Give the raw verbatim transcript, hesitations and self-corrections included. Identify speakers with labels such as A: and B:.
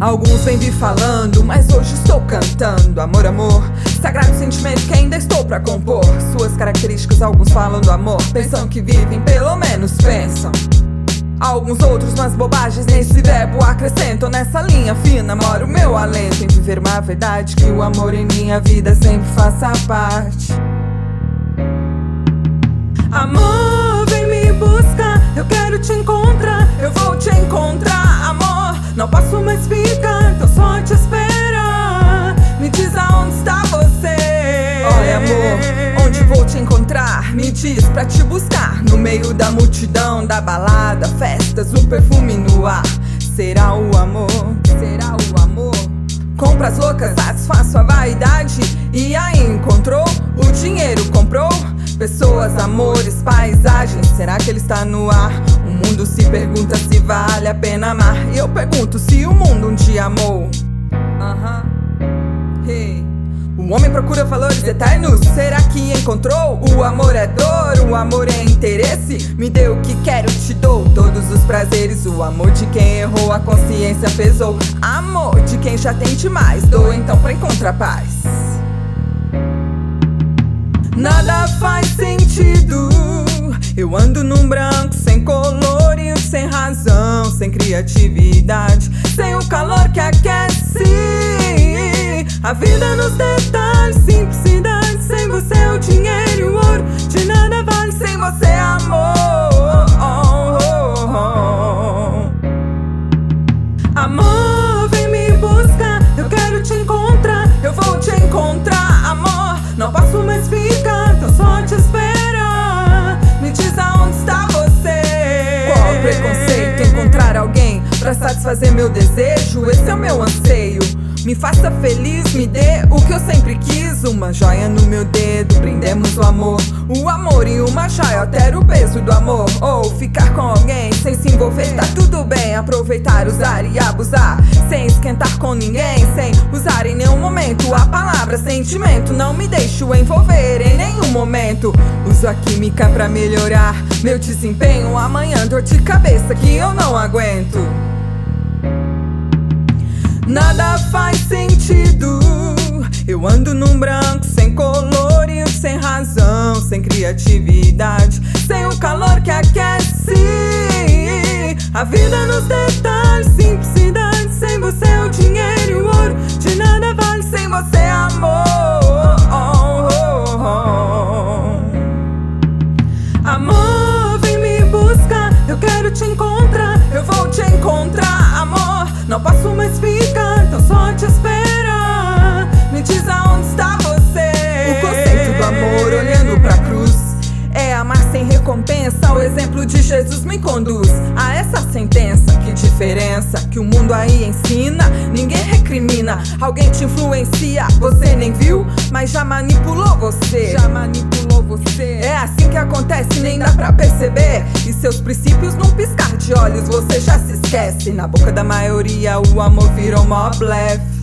A: Alguns vêm me falando, mas hoje estou cantando. Amor, amor, sagrado sentimento que ainda estou pra compor. Suas características, alguns falam do amor, pensam que vivem, pelo menos pensam. Alguns outros, mas bobagens nesse verbo acrescentam. Nessa linha fina mora o meu alento em viver uma verdade, que o amor em minha vida sempre faça parte. Amor, vem me buscar, eu quero te encontrar, eu vou te encontrar, amor. Não posso mais ficar, tô só te esperar. Me diz aonde está você. Olha, amor, onde vou te encontrar? Me diz pra te buscar. No meio da multidão, da balada, festas, o perfume no ar. Será o amor? Será o amor? Compras loucas, satisfaço a vaidade. E aí encontrou? O dinheiro comprou? Pessoas, amores, paisagens, será que ele está no ar? O mundo se pergunta se vale a pena amar. E eu pergunto se o mundo um dia amou. Aham, uh-huh. Hey. O homem procura valores eternos, será que encontrou? O amor é dor, o amor é interesse. Me dê o que quero, te dou todos os prazeres. O amor de quem errou, a consciência pesou. Amor de quem já tem demais, dou então pra encontrar paz. Nada faz sentido, eu ando num branco, sem colorido, sem razão, sem criatividade, sem o calor que aquece a vida nos detalhes, simplicidade. Sem você o dinheiro e o ouro de nada vale, sem você amor. Oh, oh, oh. Amor, vem me buscar, eu quero te encontrar, eu vou te encontrar, amor. Não posso mais ficar, tô só te esperar. Me diz aonde está você. Qual o preconceito? Encontrar alguém pra satisfazer meu desejo, esse é o meu anseio. Me faça feliz, me dê o que eu sempre quis. Uma joia no meu dedo, brindemos o amor. O amor e uma joia altera o peso do amor. Ou ficar com alguém sem se envolver, tá tudo bem. Aproveitar, usar e abusar, sem esquentar com ninguém, sem usar em nenhum momento a palavra sentimento. Não me deixo envolver em nenhum momento. Uso a química pra melhorar meu desempenho. Amanhã dor de cabeça que eu não aguento. Nada faz sentido, eu ando num branco, sem colorido, sem razão, sem criatividade, sem o calor que aquece a vida nos detalhes, simplicidade. Sem você o dinheiro e o ouro de nada vale, sem você amor. Oh, oh, oh. Amor, vem me buscar, eu quero te encontrar, eu vou te encontrar, amor. Não posso mais ficar, tô só te esperar. Me diz aonde está você. O conceito do amor olhando pra cruz é amar sem recompensa. O exemplo de Jesus me conduz a essa sentença. Que diferença que o mundo aí ensina. Ninguém recrimina, alguém te influencia. Você nem viu, mas já manipulou você. Já manipulou você. É assim que acontece, nem dá pra perceber. E seus princípios num piscar de olhos você já se esquece. Na boca da maioria o amor virou mó blefe.